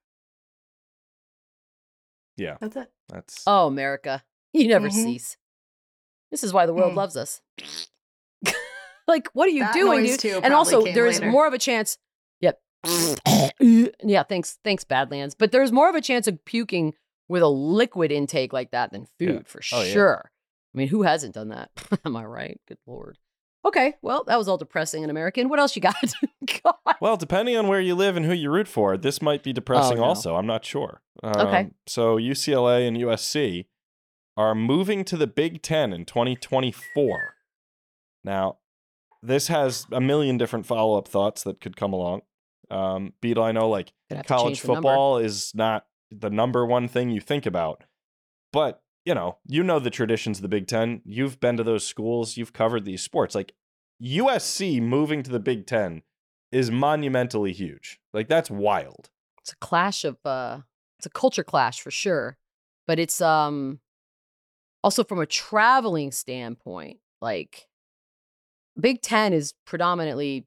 Yeah, That's it. that's Oh, America, you never Mhm. cease. This is why the world Mm. loves us. Like, what are you That doing, noise dude? too And probably also, came there's later. more of a chance. Yep. Yeah, thanks, thanks, Badlands. But there's more of a chance of puking with a liquid intake like that than food, Yeah. for Oh, yeah. sure. I mean, who hasn't done that? Am I right? Good lord. Okay, well, that was all depressing and American. What else you got? God. well, depending on where you live and who you root for, this might be depressing. Oh, no. Also, I'm not sure. Okay. Um, So U C L A and U S C are moving to the Big Ten in twenty twenty-four. Now, this has a million different follow-up thoughts that could come along. Um, Beetle, I know like Gonna have to college change the number. football is not the number one thing you think about. But, you know, you know the traditions of the Big Ten. You've been to those schools. You've covered these sports. Like, U S C moving to the Big Ten is monumentally huge. Like, that's wild. It's a clash of, uh, it's a culture clash for sure. But it's um also from a traveling standpoint, like, Big Ten is predominantly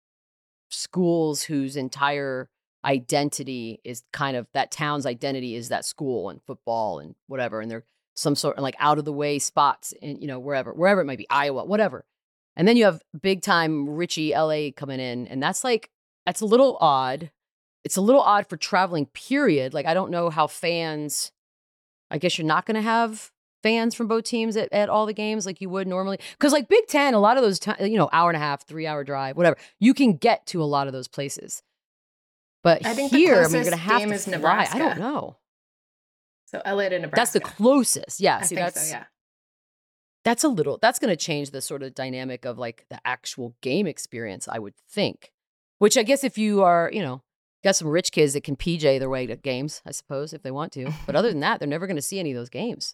schools whose entire identity is kind of that town's identity is that school and football and whatever. And they're some sort of like out of the way spots in, you know, wherever, wherever it might be, Iowa, whatever. And then you have big time Richie L A coming in. And that's like, that's a little odd. It's a little odd for traveling, period. Like, I don't know how fans, I guess you're not going to have fans from both teams at, at all the games like you would normally. Because like Big Ten, a lot of those, t- you know, hour and a half, three hour drive, whatever, you can get to a lot of those places. But I think here, the I mean, you're closest going to have game to is fly. Nebraska. I don't know. So L A to Nebraska. That's the closest. Yeah. I See, think that's so, yeah. that's a little. That's going to change the sort of dynamic of like the actual game experience, I would think. Which I guess if you are, you know, got some rich kids that can P J their way to games, I suppose, if they want to. But other than that, they're never going to see any of those games.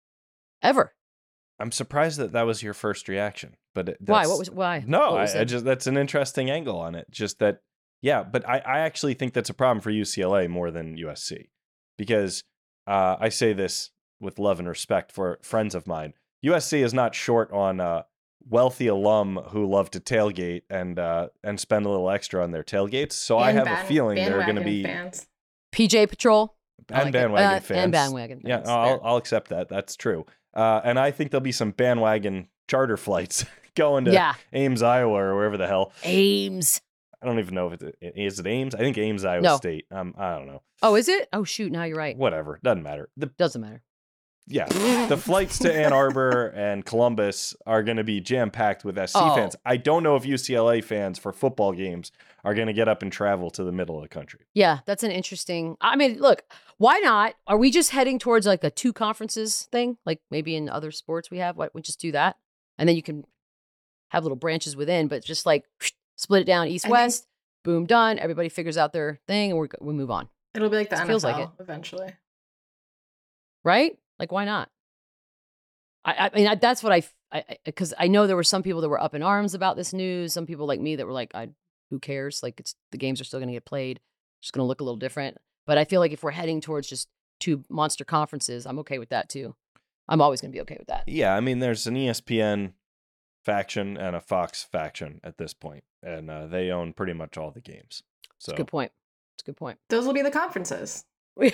Ever. I'm surprised that that was your first reaction. But it- Why? that's- What was why? No, What was I, I it? just that's an interesting angle on it. Just that, yeah. But I, I actually think that's a problem for U C L A more than U S C, because uh, I say this with love and respect for friends of mine. U S C is not short on uh, wealthy alum who love to tailgate and uh, and spend a little extra on their tailgates. So I And have ban- a feeling they're going to bandwagon be fans. P J Patrol. I and like it. bandwagon Uh, fans And bandwagon Yeah, fans. I'll Fair. I'll accept that. That's true. Uh, and I think there'll be some bandwagon charter flights going to Yeah. Ames, Iowa, or wherever the hell. Ames. I don't even know if it is it Ames. I think Ames, Iowa No. State. Um, I don't know. Oh, is it? Oh, shoot. Now you're right. Whatever, doesn't matter. The Doesn't matter. yeah, the flights to Ann Arbor and Columbus are going to be jam packed with S C Oh. fans. I don't know if U C L A fans for football games are going to get up and travel to the middle of the country. Yeah, that's an interesting. I mean, look, why not? Are we just heading towards like a two conferences thing? Like maybe in other sports we have, what we just do that, and then you can have little branches within, but just like split it down east I think- west. Boom, done. Everybody figures out their thing, and we we move on. It'll be like the It N F L feels like it. eventually. Right? Like, why not? I, I mean, I, that's what I, I, because I, I know there were some people that were up in arms about this news. Some people like me that were like, I, who cares? Like, it's the games are still going to get played. Just going to look a little different. But I feel like if we're heading towards just two monster conferences, I'm okay with that too. I'm always going to be okay with that. Yeah, I mean, there's an E S P N faction and a Fox faction at this point, and uh, they own pretty much all the games. So It's a good point. It's a good point. Those will be the conferences.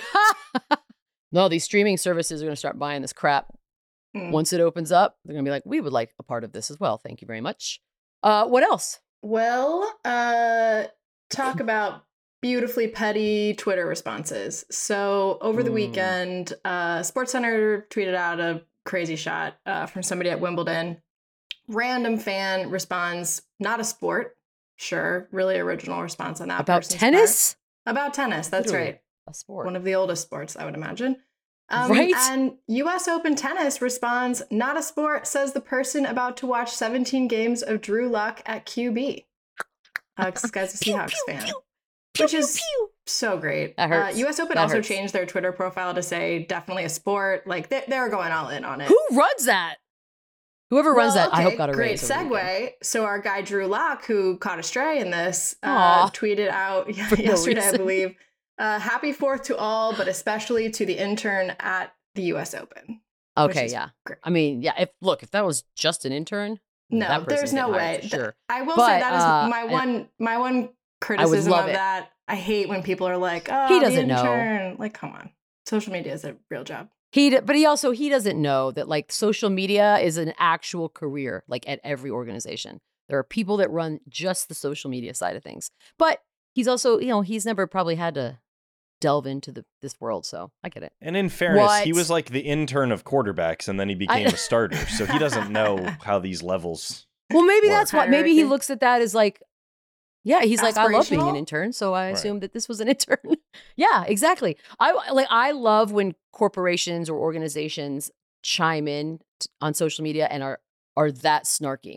No, these streaming services are going to start buying this crap. Hmm. Once it opens up, they're going to be like, we would like a part of this as well. Thank you very much. Uh, what else? Well, uh, talk about beautifully petty Twitter responses. So over the Mm. weekend, uh, SportsCenter tweeted out a crazy shot uh, from somebody at Wimbledon. Random fan responds, "Not a sport." Sure, really original response on that. About person's tennis? part. About tennis. That's Literally right. A sport. One of the oldest sports, I would imagine. Um, Right? And U S Open tennis responds, "Not a sport," says the person about to watch seventeen games of Drew Luck at Q B. Uh, 'cause this guy's a Seahawks fan. Which is so great. That hurts. Uh, U S Open That also hurts. changed their Twitter profile to say definitely a sport. Like they, they're going all in on it. Who runs that? Whoever runs Well, that, I hope okay, got a great raise. over the weekend. segue. So our guy Drew Lock, who caught a stray in this, uh, Aw. tweeted out For no yesterday, I reason. believe, uh, "Happy Fourth to all, but especially to the intern at the U S Open." which Okay, is yeah. great. I mean, yeah. If look, if that was just an intern, No, that person's there's no getting hired way. for sure. I will But, say that is uh, my and- one my one criticism love of it. that. I hate when people are like, "Oh, He the doesn't know. intern." Like, come on. Social media is a real job. He, d- but he also he doesn't know that like social media is an actual career, like at every organization. There are people that run just the social media side of things. But he's also, you know, he's never probably had to delve into the this world, so I get it. And in fairness, he What? was like the intern of quarterbacks, and then he became a starter. So he doesn't know how these levels. Well, maybe Work. that's what. Maybe he Hierarchy. looks at that as like, yeah, he's like, I love being an Aspirational? intern, so I Right. assumed that this was an intern. Yeah, exactly. I like. I love when corporations or organizations chime in t- on social media and are are that snarky.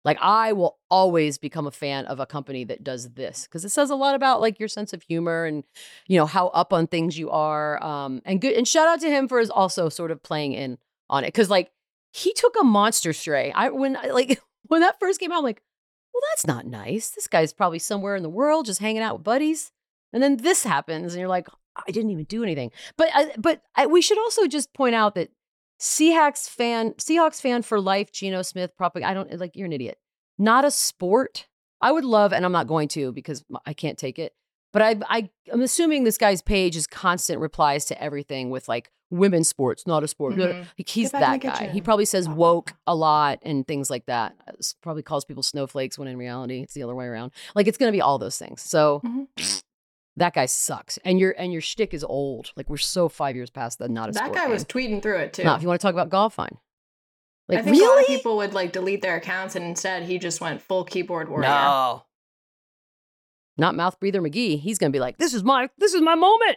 Like I will always become a fan of a company that does this because it says a lot about like your sense of humor and, you know, how up on things you are. Um, and good. And shout out to him for his also sort of playing in on it. Cause like he took a monster stray. I, when like, when that first came out, I'm like, well, that's not nice. This guy's probably somewhere in the world just hanging out with buddies. And then this happens and you're like, I didn't even do anything. But, I, but I, we should also just point out that Seahawks fan, Seahawks fan for life, Geno Smith, propag- I don't like, you're an idiot. Not a sport. I would love, and I'm not going to because I can't take it. But I, I, I'm assuming this guy's page is constant replies to everything with like women's sports, not a sport. Mm-hmm. Like, he's that guy. He probably says woke a lot and things like that. Probably calls people snowflakes when in reality it's the other way around. Like it's going to be all those things. So. Mm-hmm. That guy sucks, and your and your shtick is old. Like we're so five years past the not a that sport. That guy game. was tweeting through it too. No, if you want to talk about golf, fine. Like I think really? a lot of people would like delete their accounts, and instead he just went full keyboard warrior. No, not mouth breather McGee. He's gonna be like, "This is my this is my moment."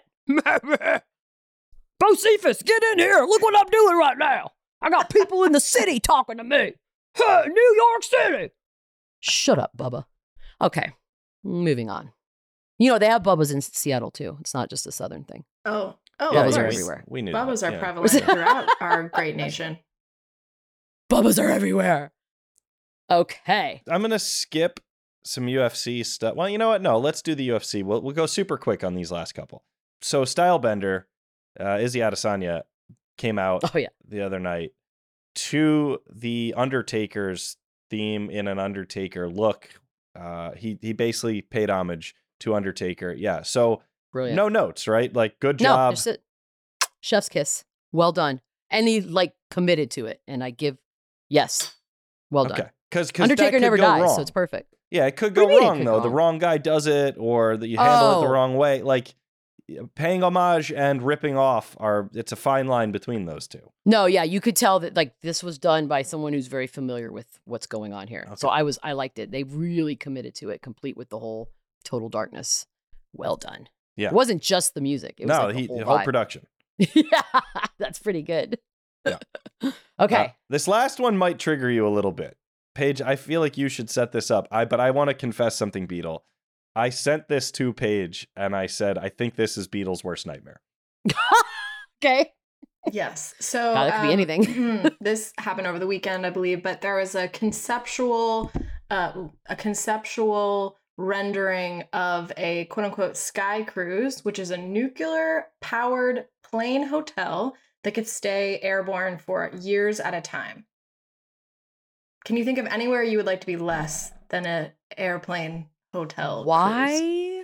Bo Cephas, get in here! Look what I'm doing right now. I got people in the city talking to me. Hey, New York City. Shut up, Bubba. Okay, moving on. You know, they have Bubbas in Seattle, too. It's not just a Southern thing. Oh. Oh, yeah, Bubbas are are everywhere. We knew Bubbas that, are yeah. prevalent throughout our great nation. Bubbas are everywhere. Okay. I'm going to skip some U F C stuff. Well, you know what? No, let's do the U F C. We'll, we'll go super quick on these last couple. So Stylebender, uh, Izzy Adesanya, came out oh, yeah. the other night to the Undertaker's theme in an Undertaker look. Uh, he he basically paid homage to Undertaker. Yeah. So Brilliant. No notes, right? Like good no, job. Just a chef's kiss. Well done. And he like committed to it. And I give yes. Well done. Okay. Because Undertaker never dies, wrong. so it's perfect. Yeah, it could What go do you mean it wrong could though. go The wrong? wrong guy does it, or that you handle it the Oh. wrong way. Like paying homage and ripping off are it's a fine line between those two. No, yeah, you could tell that like this was done by someone who's very familiar with what's going on here. So Okay. I was I liked it. They really committed to it, complete with the whole Total Darkness. Well done. Yeah. It wasn't just the music. It was No, like the he whole, the whole vibe. production. Yeah, that's pretty good. Yeah. Okay. Uh, this last one might trigger you a little bit. Paige, I feel like you should set this up. I but I want to confess something, Beetle. I sent this to Paige and I said, I think this is Beetle's worst nightmare. Okay. Yes. So God, it could be um, anything. this happened over the weekend, I believe, but there was a conceptual, uh, a conceptual rendering of a quote unquote sky cruise, which is a nuclear powered plane hotel that could stay airborne for years at a time. Can you think of anywhere you would like to be less than an airplane hotel? cruise? Why?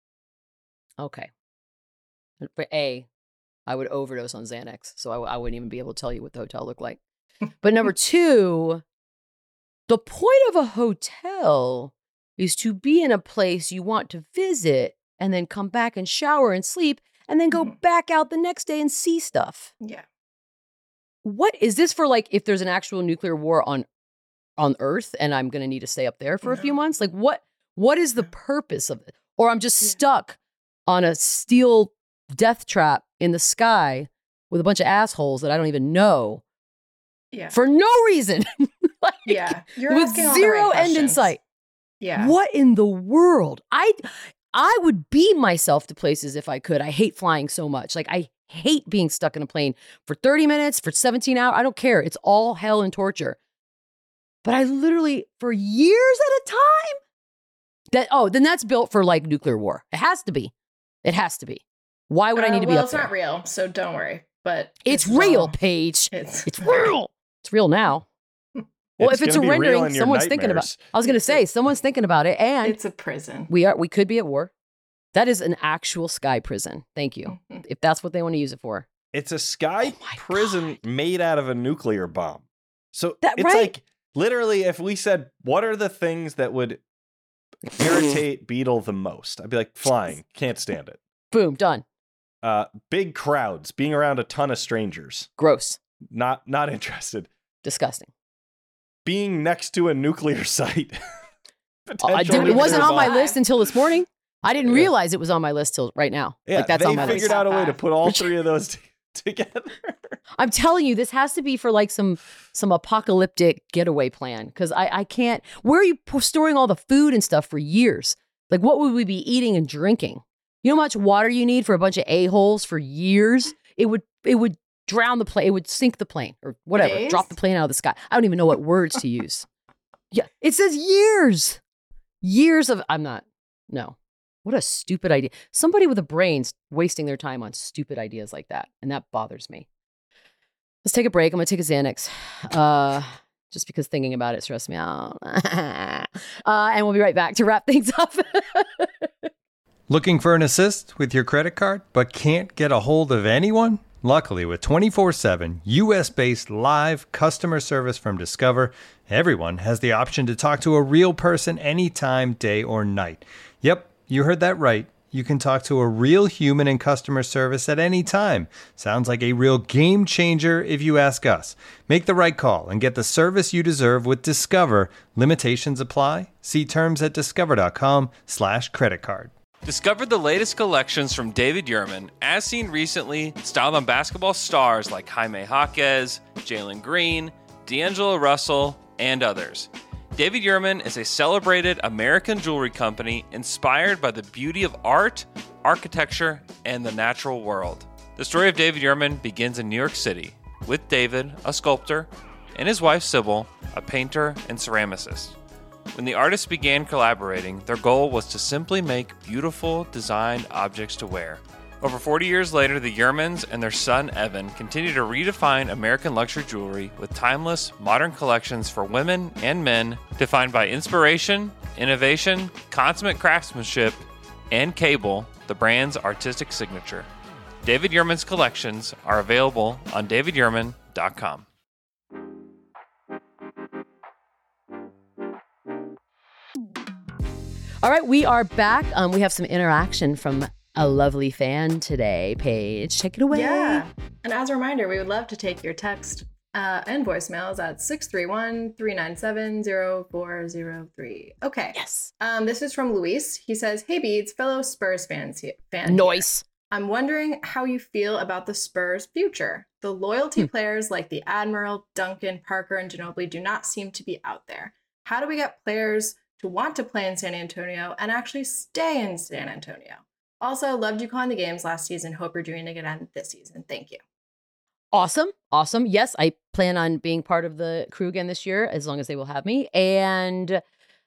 Okay. For A, I would overdose on Xanax, so I, w- I wouldn't even be able to tell you what the hotel looked like. But number two, the point of a hotel is to be in a place you want to visit and then come back and shower and sleep and then go Mhm. back out the next day and see stuff. Yeah. What is this for? Like, if there's an actual nuclear war on on Earth and I'm going to need to stay up there for a few No. months? Like, what what is the purpose of it? Or I'm just Yeah. stuck on a steel death trap in the sky with a bunch of assholes that I don't even know Yeah. for no reason. Like, yeah. You're with asking all the zero right end in questions. sight. Yeah. What in the world? I I would beam myself to places if I could. I hate flying so much. Like I hate being stuck in a plane for thirty minutes, for seventeen hours. I don't care. It's all hell and torture. But I literally, for years at a time, that oh, then that's built for like nuclear war. It has to be. It has to be. Why would I Uh, need to well, be up it's there? not real, so don't worry. But It's this is real, all- Paige. It's It's real. It's real now. Well, if it's a gonna be real rendering, in your someone's thinking about. nightmares. I was going to say someone's thinking about it, and It's a prison. we are. We could be at war. That is an actual sky prison. Thank you. Mhm. If that's what they want to use it for. It's a sky Oh my prison made out of a nuclear bomb. So That- it's right? like literally if we said, what are the things that would irritate Beetle the most? I'd be like, flying. Can't stand it. Boom, done. Uh, big crowds, being around a ton of strangers. Gross. Not not interested. Disgusting. Being next to a nuclear site. I Potential did, it wasn't nuclear on my bomb. list until this morning. I didn't Yeah. realize it was on my list till right now. Yeah, like that's they on my figured list. out a way to Five. put all three of those. together. I'm telling you, this has to be for like some some apocalyptic getaway plan because I, I can't. Where are you p- storing all the food and stuff for years? Like, what would we be eating and drinking? You know how much water you need for a bunch of a-holes for years? It would it would drown the plane. It would sink the plane or whatever. Days? Drop the plane out of the sky. I don't even know what words to use. Yeah, it says years. Years of. I'm not. No. What a stupid idea. Somebody with a brain's wasting their time on stupid ideas like that. And that bothers me. Let's take a break. I'm going to take a Xanax. Uh, just because thinking about it stressed me out. uh, and we'll be right back to wrap things up. Looking for an assist with your credit card, but can't get a hold of anyone? Luckily, with twenty-four seven U S-based live customer service from Discover, everyone has the option to talk to a real person anytime, day or night. Yep. You heard that right. You can talk to a real human in customer service at any time. Sounds like a real game changer if you ask us. Make the right call and get the service you deserve with Discover. Limitations apply. See terms at discover.com slash credit card. Discover the latest collections from David Yurman, as seen recently, styled on basketball stars like Jaime Jaquez, Jalen Green, D'Angelo Russell, and others. David Yurman is a celebrated American jewelry company inspired by the beauty of art, architecture, and the natural world. The story of David Yurman begins in New York City, with David, a sculptor, and his wife Sybil, a painter and ceramicist. When the artists began collaborating, their goal was to simply make beautiful, designed objects to wear. Over forty years later, the Yurmans and their son Evan continue to redefine American luxury jewelry with timeless, modern collections for women and men defined by inspiration, innovation, consummate craftsmanship, and cable, the brand's artistic signature. David Yurman's collections are available on david yurman dot com. All right, we are back. Um, we have some interaction from a lovely fan today. Paige, take it away. Yeah. And as a reminder, we would love to take your text uh, and voicemails at six three one, three nine seven, zero four zero three. Okay. Yes. Um, this is from Luis. He says, "Hey Beads, fellow Spurs fans here. Fan Noise. Here. I'm wondering how you feel about the Spurs' future. The loyalty Hmm. players like the Admiral, Duncan, Parker, and Ginobili do not seem to be out there. How do we get players to want to play in San Antonio and actually stay in San Antonio? Also, loved you calling the games last season. Hope you're doing it again this season. Thank you." Awesome. Awesome. Yes, I plan on being part of the crew again this year, as long as they will have me. And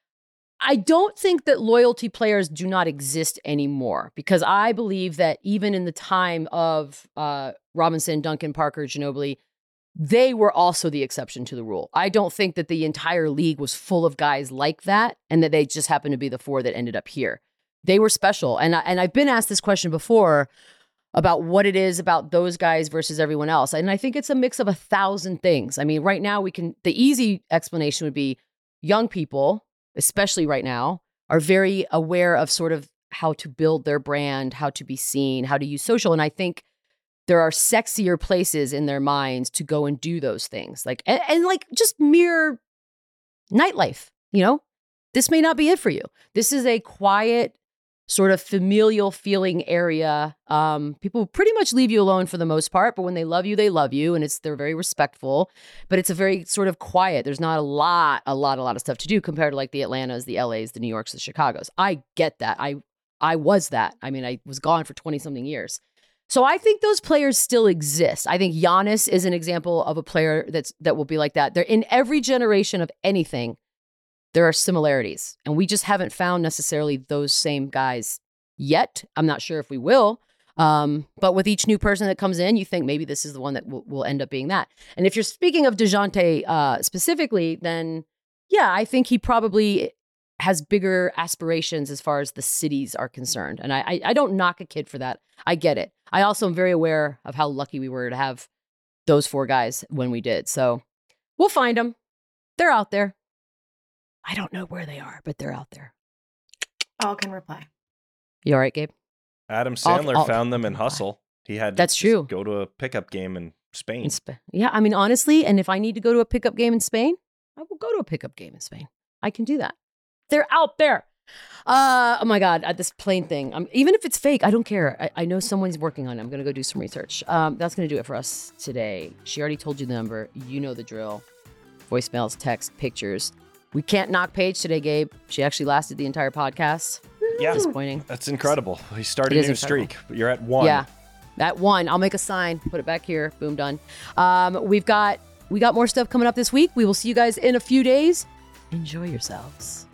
I don't think that loyalty players do not exist anymore, because I believe that even in the time of uh, Robinson, Duncan, Parker, Ginobili, they were also the exception to the rule. I don't think that the entire league was full of guys like that and that they just happened to be the four that ended up here. They were special. And, I, and I've been asked this question before about what it is about those guys versus everyone else. And I think it's a mix of a thousand things. I mean, right now we can, the easy explanation would be young people, especially right now, are very aware of sort of how to build their brand, how to be seen, how to use social. And I think there are sexier places in their minds to go and do those things. Like, and, and like just mere nightlife, you know, this may not be it for you. This is a quiet, sort of familial feeling area. Um, people pretty much leave you alone for the most part, but when they love you, they love you, and it's they're very respectful. But it's a very sort of quiet. There's not a lot, a lot, a lot of stuff to do compared to like the Atlantas, the L As, the New Yorks, the Chicagos. I get that. I I was that. I mean, I was gone for twenty something years. So I think those players still exist. I think Giannis is an example of a player that's that will be like that. They're in every generation of anything. There are similarities, and we just haven't found necessarily those same guys yet. I'm not sure if we will, um, but with each new person that comes in, you think maybe this is the one that will, will end up being that. And if you're speaking of DeJounte uh, specifically, then yeah, I think he probably has bigger aspirations as far as the cities are concerned. And I, I, I don't knock a kid for that. I get it. I also am very aware of how lucky we were to have those four guys when we did. So we'll find them. They're out there. I don't know where they are, but they're out there. All can reply. You all right, Gabe? Adam I'll- Sandler I'll- found them in Hustle. He had to That's just true. go to a pickup game in Spain. In Sp- yeah, I mean, honestly, and if I need to go to a pickup game in Spain, I will go to a pickup game in Spain. I can do that. They're out there. Uh, oh my God, uh, this plane thing. Um, even if it's fake, I don't care. I, I know someone's working on it. I'm going to go do some research. Um, that's going to do it for us today. She already told you the number. You know the drill. Voicemails, text, pictures. We can't knock Paige today, Gabe. She actually lasted the entire podcast. Yeah. Disappointing. That's incredible. He started It a is new incredible. streak, but you're at one. Yeah, that one. I'll make a sign. Put it back here. Boom, done. Um, we've got we got more stuff coming up this week. We will see you guys in a few days. Enjoy yourselves.